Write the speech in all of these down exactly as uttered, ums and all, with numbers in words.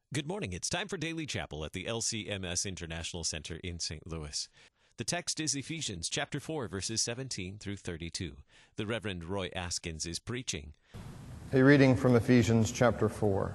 Good morning. It's time for Daily Chapel at the L C M S International Center in Saint Louis. The text is Ephesians chapter four, verses seventeen through thirty-two. The Reverend Roy Askins is preaching. A reading from Ephesians chapter four.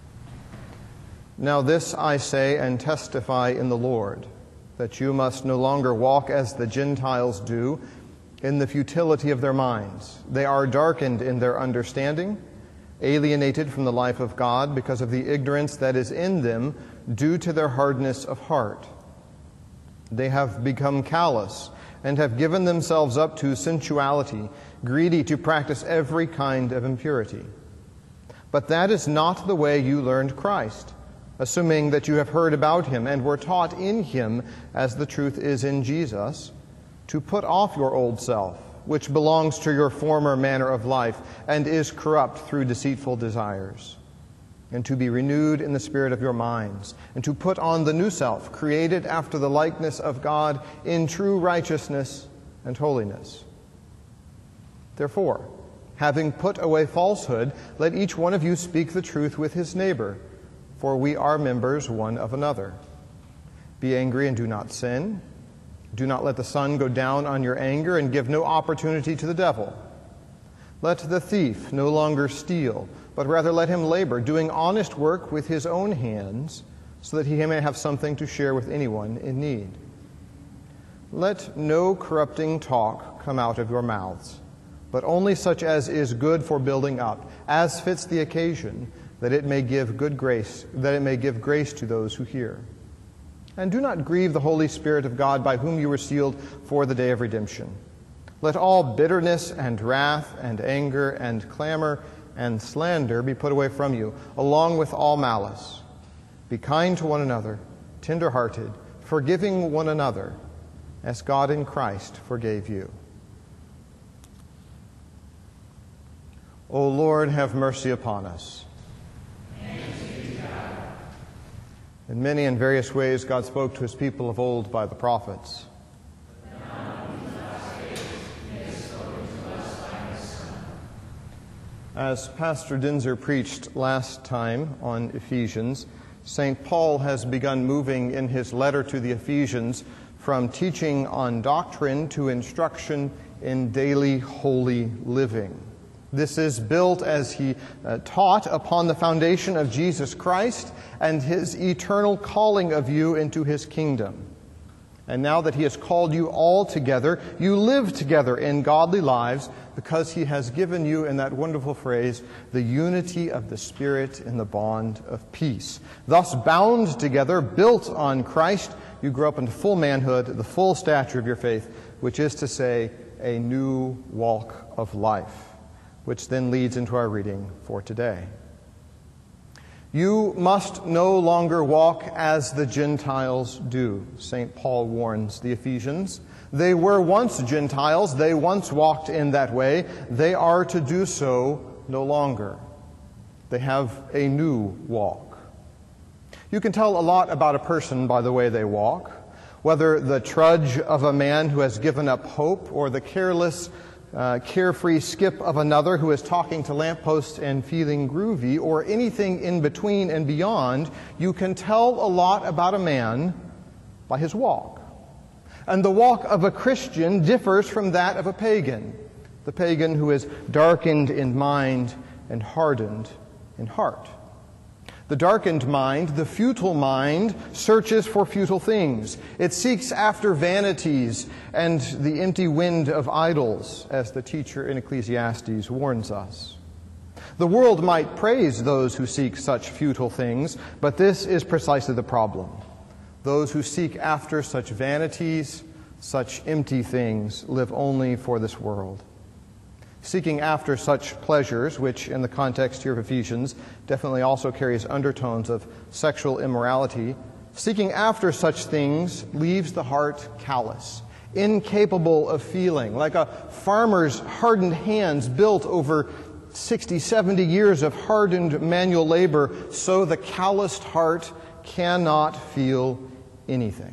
Now this I say and testify in the Lord, that you must no longer walk as the Gentiles do, in the futility of their minds. They are darkened in their understanding, alienated from the life of God because of the ignorance that is in them due to their hardness of heart. They have become callous and have given themselves up to sensuality, greedy to practice every kind of impurity. But that is not the way you learned Christ, assuming that you have heard about him and were taught in him, as the truth is in Jesus, to put off your old self, which belongs to your former manner of life and is corrupt through deceitful desires, and to be renewed in the spirit of your minds, and to put on the new self, created after the likeness of God in true righteousness and holiness. Therefore, having put away falsehood, let each one of you speak the truth with his neighbor, for we are members one of another. Be angry and do not sin. Do not let the sun go down on your anger, and give no opportunity to the devil. Let the thief no longer steal, but rather let him labor, doing honest work with his own hands, so that he may have something to share with anyone in need. Let no corrupting talk come out of your mouths, but only such as is good for building up, as fits the occasion, that it may give good grace, that it may give grace to those who hear. And do not grieve the Holy Spirit of God, by whom you were sealed for the day of redemption. Let all bitterness and wrath and anger and clamor and slander be put away from you, along with all malice. Be kind to one another, tender-hearted, forgiving one another, as God in Christ forgave you. O Lord, have mercy upon us. In many and various ways, God spoke to his people of old by the prophets. As Pastor Dinzer preached last time on Ephesians, Saint Paul has begun moving in his letter to the Ephesians from teaching on doctrine to instruction in daily holy living. This is built, as he uh, taught, upon the foundation of Jesus Christ and his eternal calling of you into his kingdom. And now that he has called you all together, you live together in godly lives, because he has given you, in that wonderful phrase, the unity of the Spirit in the bond of peace. Thus bound together, built on Christ, you grow up into full manhood, the full stature of your faith, which is to say, a new walk of life. Which then leads into our reading for today. You must no longer walk as the Gentiles do, Saint Paul warns the Ephesians. They were once Gentiles. They once walked in that way. They are to do so no longer. They have a new walk. You can tell a lot about a person by the way they walk, whether the trudge of a man who has given up hope, or the careless Uh, carefree skip of another who is talking to lampposts and feeling groovy, or anything in between and beyond. You can tell a lot about a man by his walk. And the walk of a Christian differs from that of a pagan, the pagan who is darkened in mind and hardened in heart. The darkened mind, the futile mind, searches for futile things. It seeks after vanities and the empty wind of idols, as the teacher in Ecclesiastes warns us. The world might praise those who seek such futile things, but this is precisely the problem. Those who seek after such vanities, such empty things, live only for this world. Seeking after such pleasures, which in the context here of Ephesians definitely also carries undertones of sexual immorality, seeking after such things leaves the heart callous, incapable of feeling, like a farmer's hardened hands built over sixty, seventy years of hardened manual labor, so the calloused heart cannot feel anything.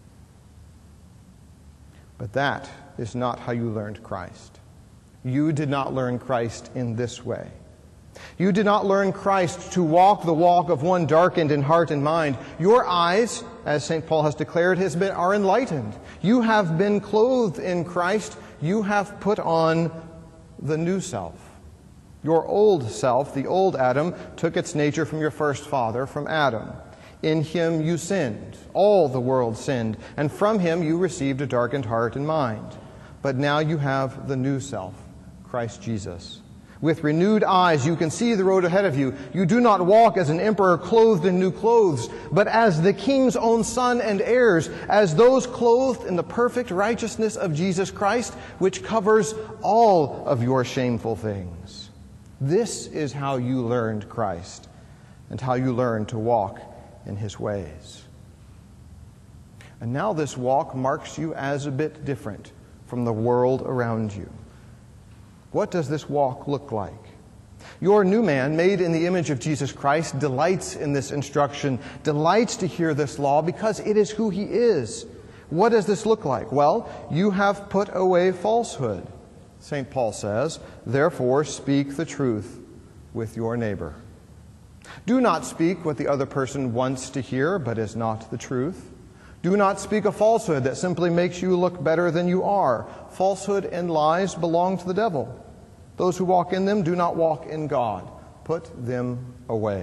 But that is not how you learned Christ. You did not learn Christ in this way. You did not learn Christ to walk the walk of one darkened in heart and mind. Your eyes, as Saint Paul has declared, has been, are enlightened. You have been clothed in Christ. You have put on the new self. Your old self, the old Adam, took its nature from your first father, from Adam. In him you sinned. All the world sinned. And from him you received a darkened heart and mind. But now you have the new self, Christ Jesus. With renewed eyes you can see the road ahead of you. You do not walk as an emperor clothed in new clothes, but as the king's own son and heirs, as those clothed in the perfect righteousness of Jesus Christ, which covers all of your shameful things. This is how you learned Christ and how you learned to walk in his ways. And now this walk marks you as a bit different from the world around you. What does this walk look like? Your new man, made in the image of Jesus Christ, delights in this instruction, delights to hear this law because it is who he is. What does this look like? Well, you have put away falsehood. Saint Paul says, therefore speak the truth with your neighbor. Do not speak what the other person wants to hear, but is not the truth. Do not speak a falsehood that simply makes you look better than you are. Falsehood and lies belong to the devil. Those who walk in them do not walk in God. Put them away.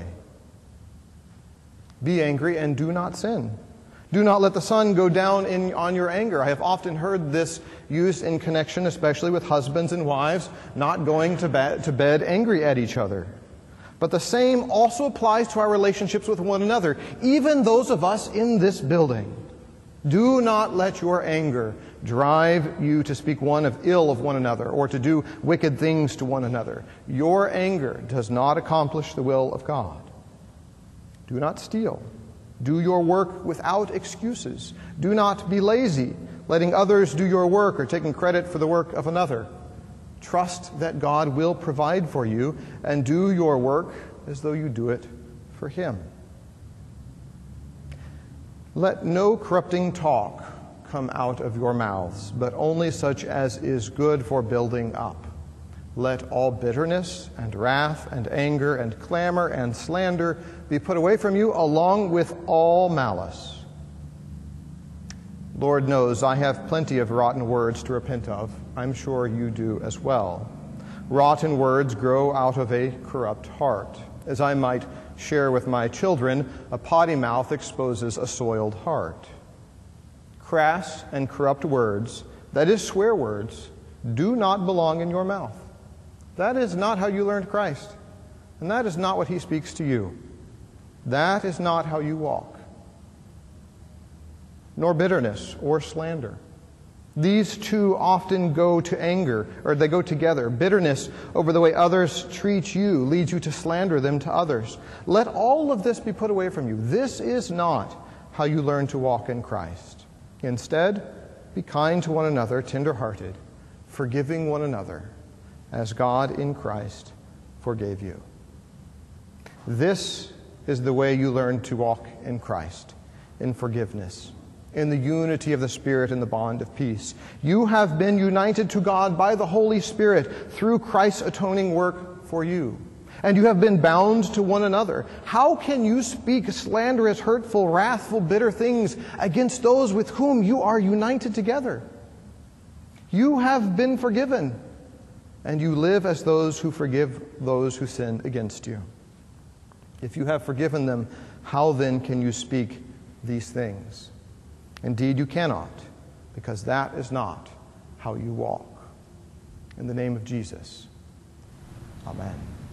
Be angry and do not sin. Do not let the sun go down in, on your anger. I have often heard this used in connection, especially with husbands and wives, not going to bed, to bed angry at each other. But the same also applies to our relationships with one another, even those of us in this building. Do not let your anger drive you to speak one of ill of one another or to do wicked things to one another. Your anger does not accomplish the will of God. Do not steal. Do your work without excuses. Do not be lazy, letting others do your work or taking credit for the work of another. Trust that God will provide for you and do your work as though you do it for him. Let no corrupting talk come out of your mouths, but only such as is good for building up. Let all bitterness and wrath and anger and clamor and slander be put away from you, along with all malice. Lord knows I have plenty of rotten words to repent of. I'm sure you do as well. Rotten words grow out of a corrupt heart. As I might share with my children, a potty mouth exposes a soiled heart. Crass and corrupt words, that is swear words, do not belong in your mouth. That is not how you learned Christ, and that is not what he speaks to you. That is not how you walk. Nor bitterness or slander. These two often go to anger, or they go together. Bitterness over the way others treat you leads you to slander them to others. Let all of this be put away from you. This is not how you learn to walk in Christ. Instead, be kind to one another, tender-hearted, forgiving one another, as God in Christ forgave you. This is the way you learn to walk in Christ, in forgiveness, in the unity of the Spirit and the bond of peace. You have been united to God by the Holy Spirit through Christ's atoning work for you. And you have been bound to one another. How can you speak slanderous, hurtful, wrathful, bitter things against those with whom you are united together? You have been forgiven, and you live as those who forgive those who sin against you. If you have forgiven them, how then can you speak these things? Indeed, you cannot, because that is not how you walk. In the name of Jesus, amen.